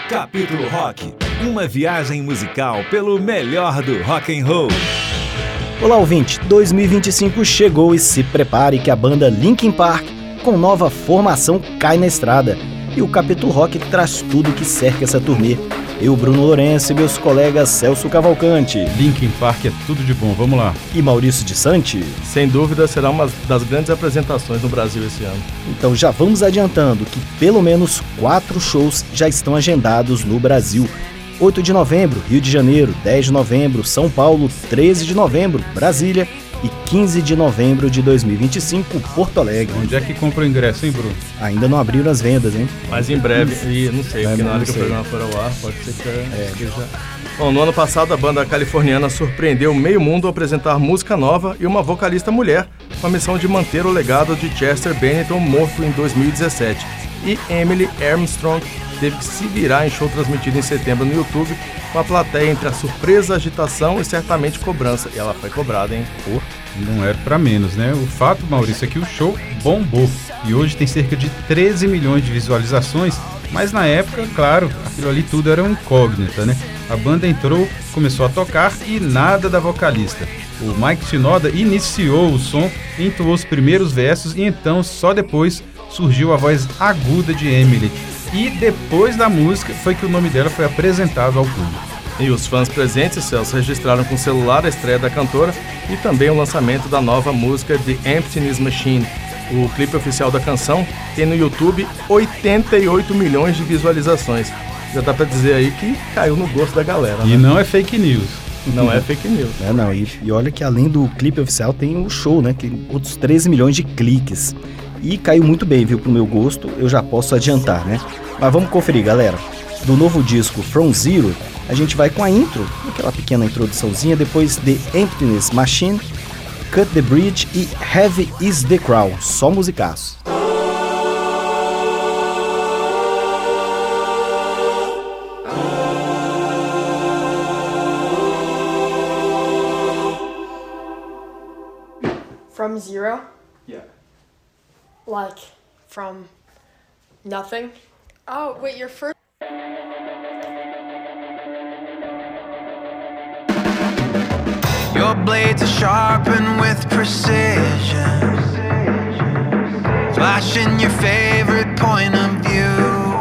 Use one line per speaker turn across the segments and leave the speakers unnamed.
Capítulo Rock, uma viagem musical pelo melhor do rock and roll.
Olá, ouvinte, 2025 chegou e se prepare que a banda Linkin Park, com nova formação, cai na estrada. E o Capítulo Rock traz tudo que cerca essa turnê. Eu, Bruno Lourenço, e meus colegas Celso Cavalcante.
Linkin Park é tudo de bom, vamos lá.
E Maurício de Santi.
Sem dúvida, será uma das grandes apresentações no Brasil esse ano.
Então já vamos adiantando que pelo menos 4 shows já estão agendados no Brasil. 8 de novembro, Rio de Janeiro, 10 de novembro, São Paulo, 13 de novembro, Brasília e 15 de novembro de 2025, Porto Alegre.
Onde é que compra o ingresso, hein, Bruno?
Ainda não abriram as vendas, hein?
Mas em breve, e não sei, porque na hora que o programa for ao ar, pode ser que já... Bom, no ano passado, a banda californiana surpreendeu meio mundo ao apresentar música nova e uma vocalista mulher, com a missão de manter o legado de Chester Bennington, morto em 2017. E Emily Armstrong teve que se virar em show transmitido em setembro no YouTube, com a plateia entre a surpresa, agitação e certamente cobrança. E ela foi cobrada, hein?
Pô, não era pra menos, né? O fato, Maurício, é que o show bombou. E hoje tem cerca de 13 milhões de visualizações, mas na época, claro, aquilo ali tudo era uma incógnita, né? A banda entrou, começou a tocar e nada da vocalista. O Mike Shinoda iniciou o som, entoou os primeiros versos e então, só depois, surgiu a voz aguda de Emily. E depois da música foi que o nome dela foi apresentado ao público.
E os fãs presentes, Celso, registraram com o celular a estreia da cantora e também o lançamento da nova música The Emptiness Machine. O clipe oficial da canção tem no YouTube 88 milhões de visualizações. Já dá pra dizer aí que caiu no gosto da galera, né?
E não é fake news.
Não é fake news.
Não, e olha que além do clipe oficial tem o show, né? Que tem outros 13 milhões de cliques. E caiu muito bem, viu? Pro meu gosto, eu já posso adiantar, né? Mas vamos conferir, galera. Do novo disco From Zero, a gente vai com a intro, aquela pequena introduçãozinha, depois The Emptiness Machine, Cut the Bridge e Heavy is the Crown, só musicaço.
From zero?
Yeah.
Like, from nothing? Oh, wait, your first...
Your blades are sharpened with precision, flashing your favorite point of view.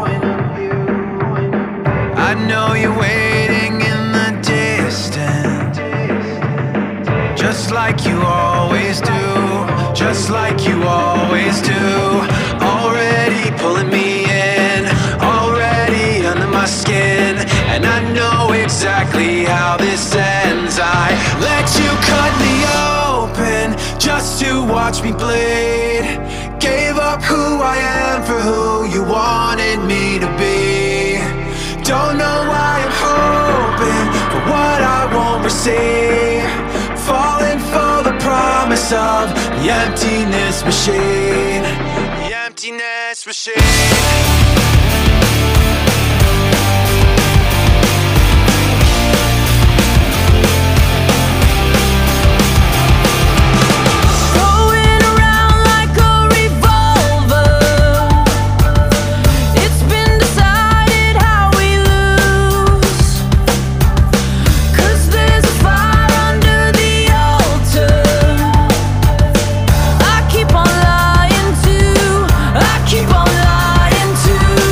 I know you're waiting in the distance, just like you always do, just like you always do. Already pulling me in, already under my skin, and I know exactly how this ends. I let you cut me open just to watch me bleed. Gave up who I am for who you wanted me to be. Don't know why I'm hoping for what I won't receive. Falling for the promise of the emptiness machine. The emptiness machine.
Keep on lying to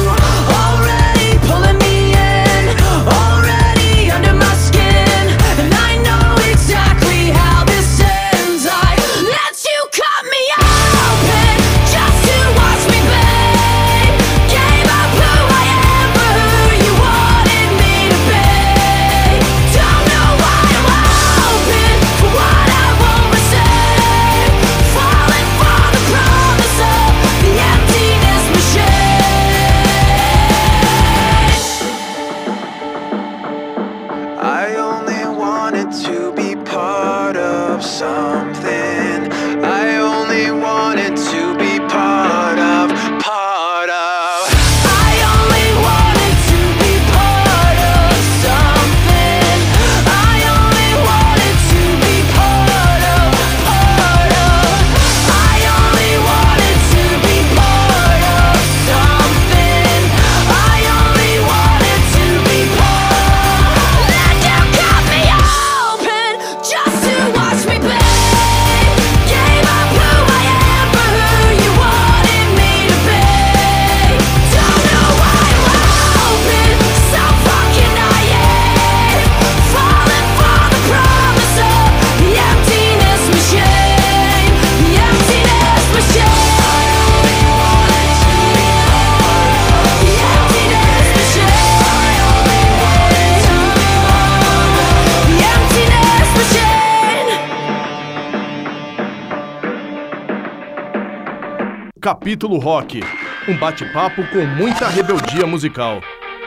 Capítulo Rock, um bate-papo com muita rebeldia musical.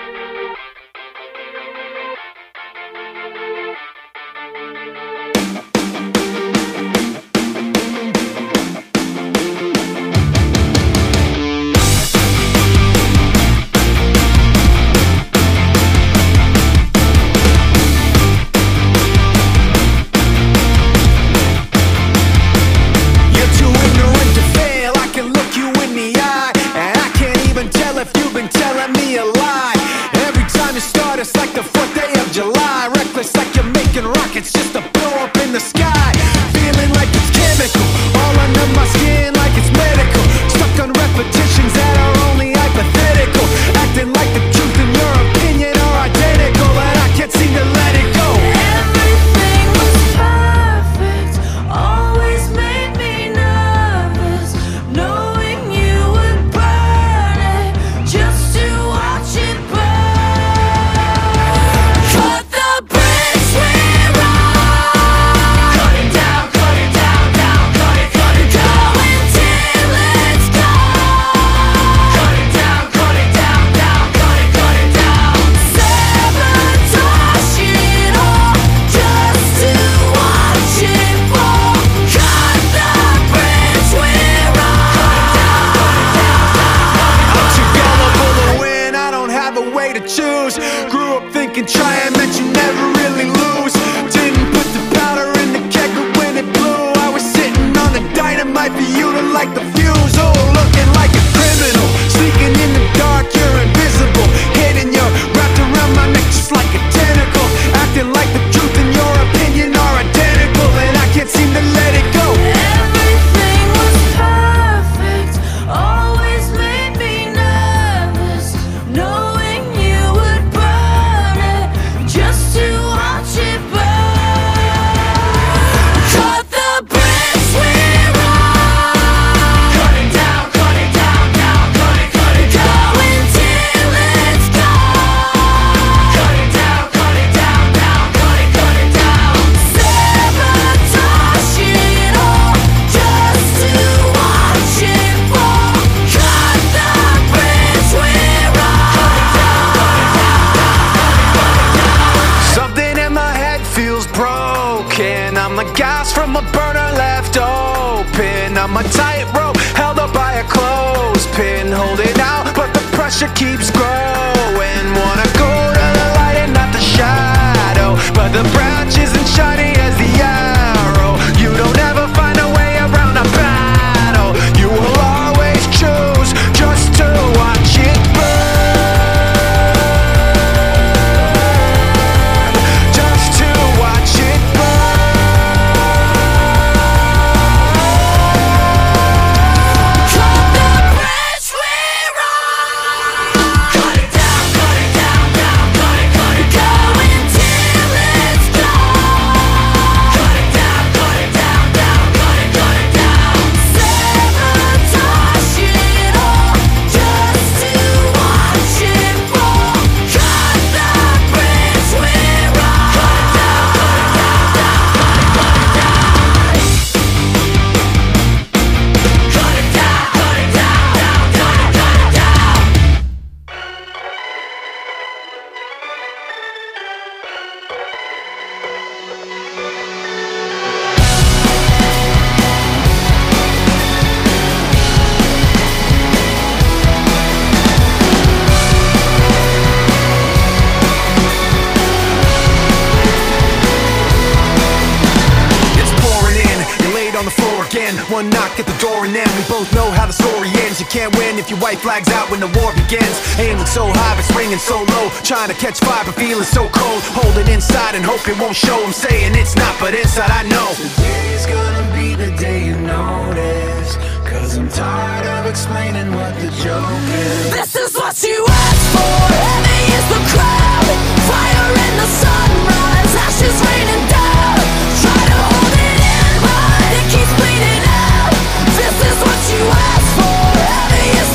One knock at the door and then we both know how the story ends. You can't win if your white flag's out when the war begins. Aiming so high but swinging so low, trying to catch fire but feeling so cold. Holding inside and hope it won't show. I'm saying it's not, but inside I know today's gonna be the day you notice. Cause I'm tired of explaining what the joke is.
This is what you asked for. Heavy is the crowd, fire in the sunrise, ashes raining down. Try to hold it in, but it keeps bleeding out. This is what you asked for. Heavy is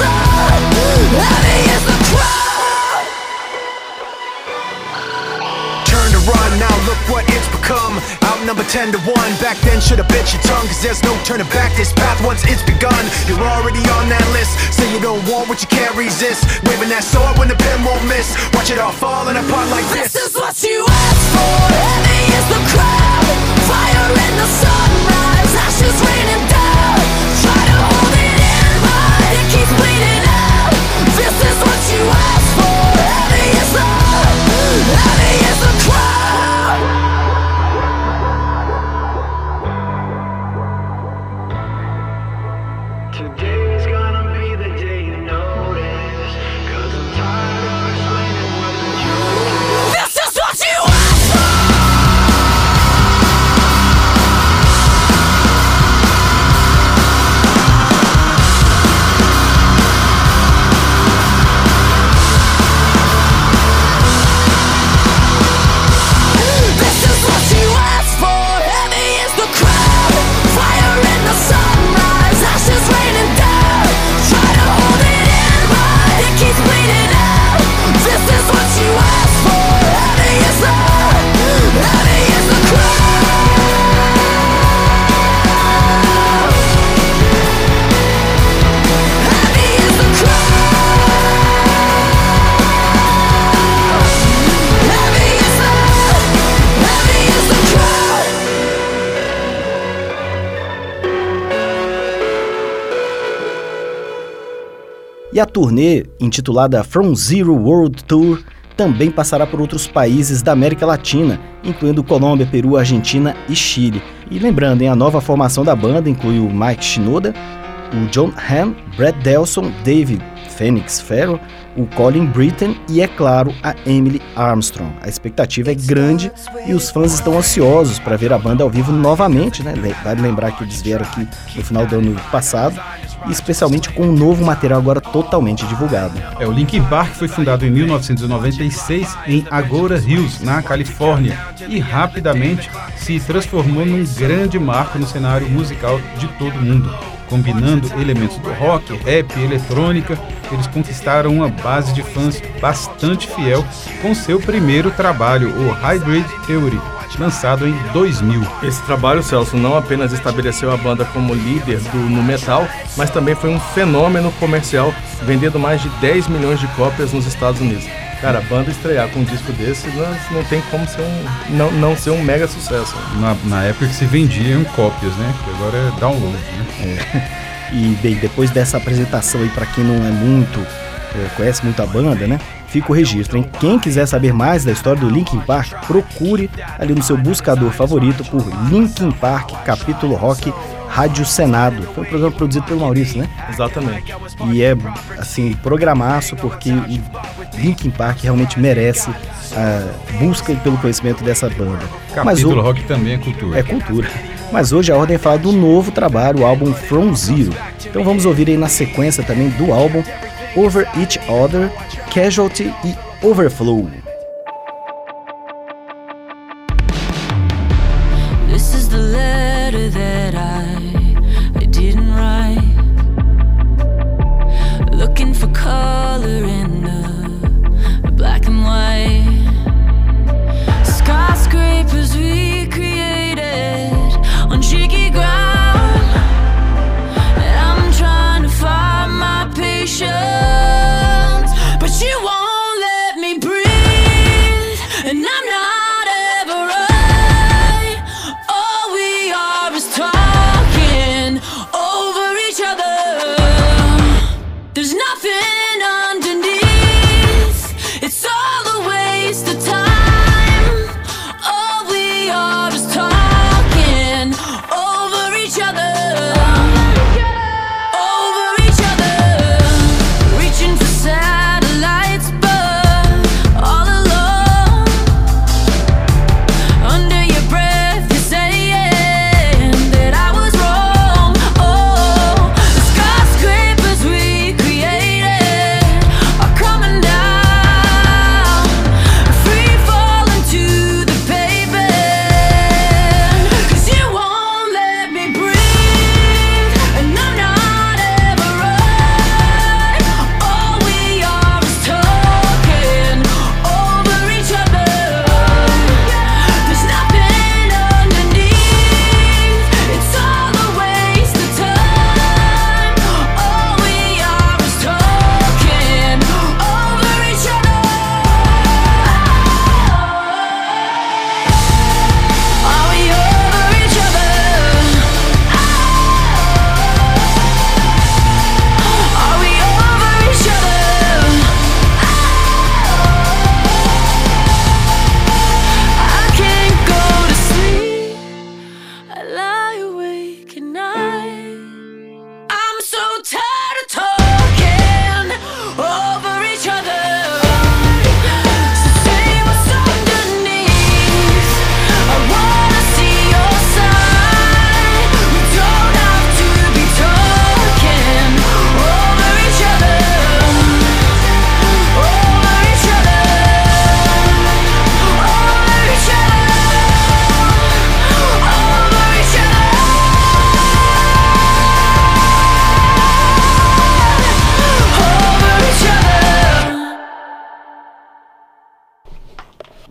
the crowd.
Turn to run, now look what it's become. Out
up number 10 to 1. Back then should've bit your tongue, cause there's no turning back. This path once it's begun, you're already on that list. Say you don't want what you can't resist. Waving that sword when the pen won't miss. Watch it all falling apart like this.
This is what you asked for. Heavy is the crowd. Fire in the sunrise. Ashes raining down. Try to hold it in, but it keeps bleeding out. This is what you asked for. Heavy is the crowd.
Today's gonna be the day you notice, 'cause I'm tired of explaining what the truth is.
This is what you asked for. This is what you asked for. Heavy is the crowd. Fire in the sunrise. Ashes raining down. Try to hold it in, but it keeps bleeding out. This is what you asked for. Heavy is the crowd. Heavy is the crowd. Heavy is the crowd.
E a turnê, intitulada From Zero World Tour, também passará por outros países da América Latina, incluindo Colômbia, Peru, Argentina e Chile. E lembrando, a nova formação da banda inclui o Mike Shinoda, o John Hamm, Brad Delson, David Phoenix Farrell, o Colin Britton e, é claro, a Emily Armstrong. A expectativa é grande e os fãs estão ansiosos para ver a banda ao vivo novamente, né? Vale lembrar que eles vieram aqui no final do ano passado, e especialmente com um novo material agora totalmente divulgado.
O Linkin Park foi fundado em 1996 em Agoura Hills, na Califórnia, e rapidamente se transformou num grande marco no cenário musical de todo mundo. Combinando elementos do rock, rap e eletrônica, eles conquistaram uma base de fãs bastante fiel com seu primeiro trabalho, o Hybrid Theory, lançado em 2000.
Esse trabalho, Celso, não apenas estabeleceu a banda como líder do nu metal, mas também foi um fenômeno comercial, vendendo mais de 10 milhões de cópias nos Estados Unidos. Cara, a banda estrear com um disco desse não tem como ser não ser um mega sucesso.
Na época que se vendiam cópias, né? Que agora é download, né?
E bem, depois dessa apresentação aí, para quem não é muito, conhece muito a banda, né? Fica o registro, hein? Quem quiser saber mais da história do Linkin Park, procure ali no seu buscador favorito por Linkin Park Capítulo Rock Rádio Senado. Foi um programa produzido pelo Maurício, né?
Exatamente.
E é, assim, programaço, porque o Linkin Park realmente merece a busca pelo conhecimento dessa banda.
Capítulo Rock também é cultura.
É cultura. Mas hoje a ordem é falar do novo trabalho, o álbum From Zero. Então vamos ouvir aí na sequência também do álbum Over Each Other, Casualty e Overflow.
This is the letter that I didn't write. Looking for color in the black and white. Skyscrapers we created on shaky ground. And I'm trying to find my patience, but you won't let me breathe. And I'm not ever right. All we are is talking over each other. There's nothing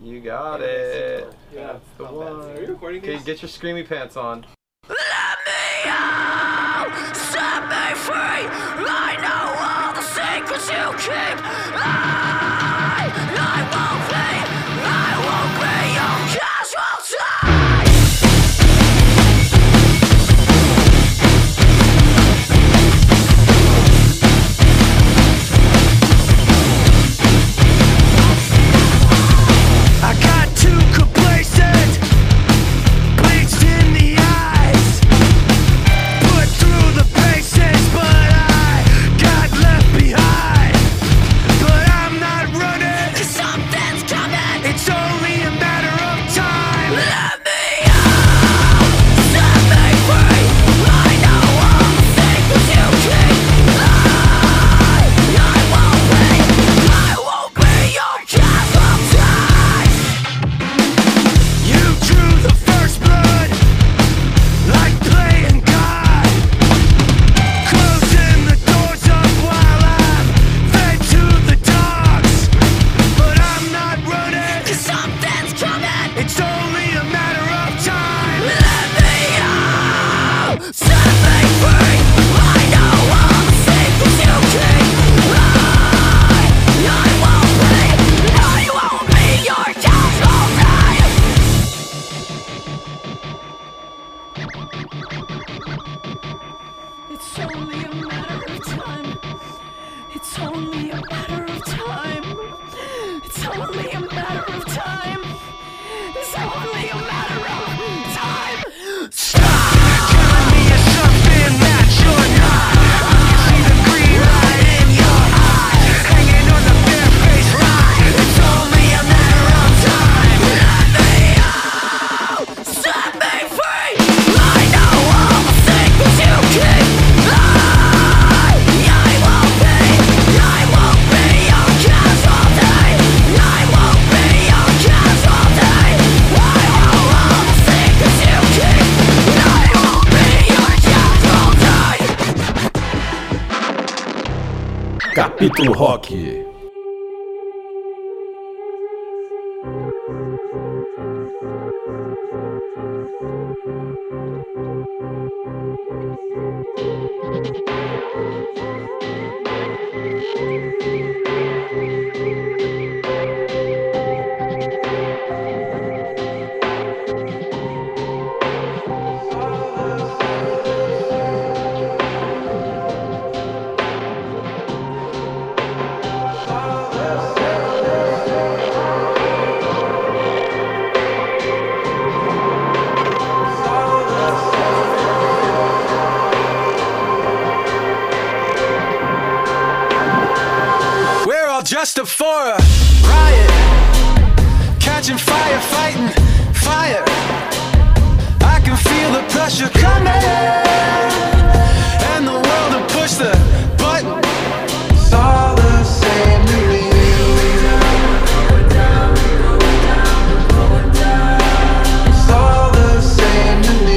You got it. Yeah, the one. Are you recording? Okay, get your screamy pants on.
Let me out! Set me free! I know all the secrets you keep! I won't be your casualty!
I got too complacent, bleached in the eyes, put through the paces, but I got left behind. But I'm not running, 'cause something's coming. It's only a matter of time. Let me out, set me free. I know all the secrets you keep. I won't be your casualty. You drew the first blood, like playing God, closing the doors up while I'm fed to the dogs. But I'm not running, 'cause something's coming. It's only a matter of time. Let me out, set me free. I know all the secrets you keep. I won't be your casualty. It's only a matter of time. It's only a matter of time. It's only a matter of time. It's only a matter of time. Stop! Telling me it's something that you're not. You see the green light in your eyes, hanging on the bare-faced lie. It's only a matter of time. Let me out, set me free. I know all the secrets you keep. I won't be your casualty. I won't be your casualty. I know all the secrets you keep. I won't be your casualty.
Capítulo Rock.
We're all dressed up for a riot, catching fire, fighting fire. I can feel the pressure coming, and the world to push the button. It's all the same to me. It's all the same to me.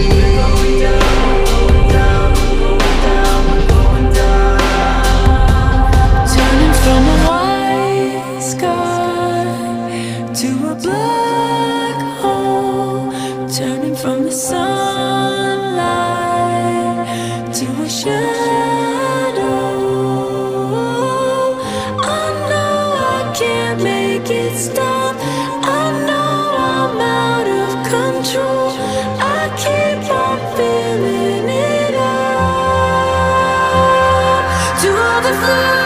Turning from a white sky to a black hole, turning from the sunlight to a shadow. I know I can't make it stop. I know I'm out of control. I keep on feeling it up to overflow.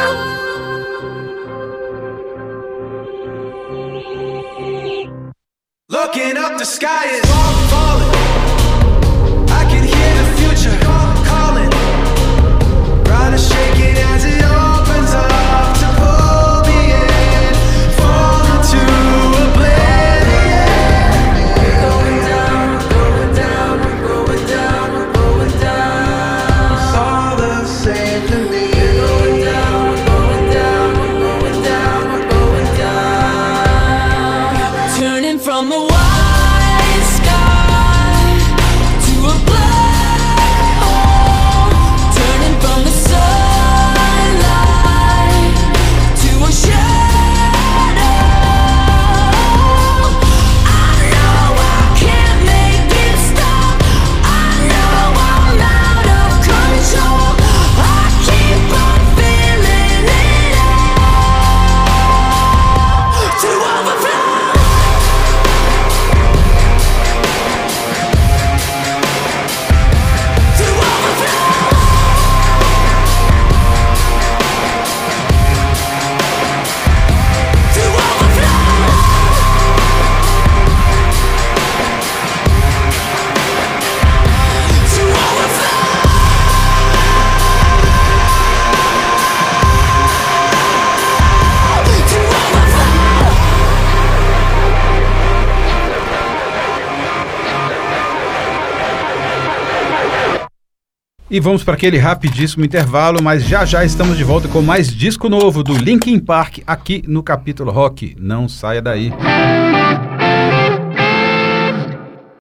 Looking up, the sky is falling. I can hear the future calling. Trying to shake it as it opens up to pull me in, fall into oblivion. We're going down, we're going down, we're going down, we're going down. It's all the same to me. We're going down, we're going down, we're going down, we're going down.
Turning from a white sky
E vamos para aquele rapidíssimo intervalo, mas já estamos de volta com mais disco novo do Linkin Park aqui no Capítulo Rock. Não saia daí.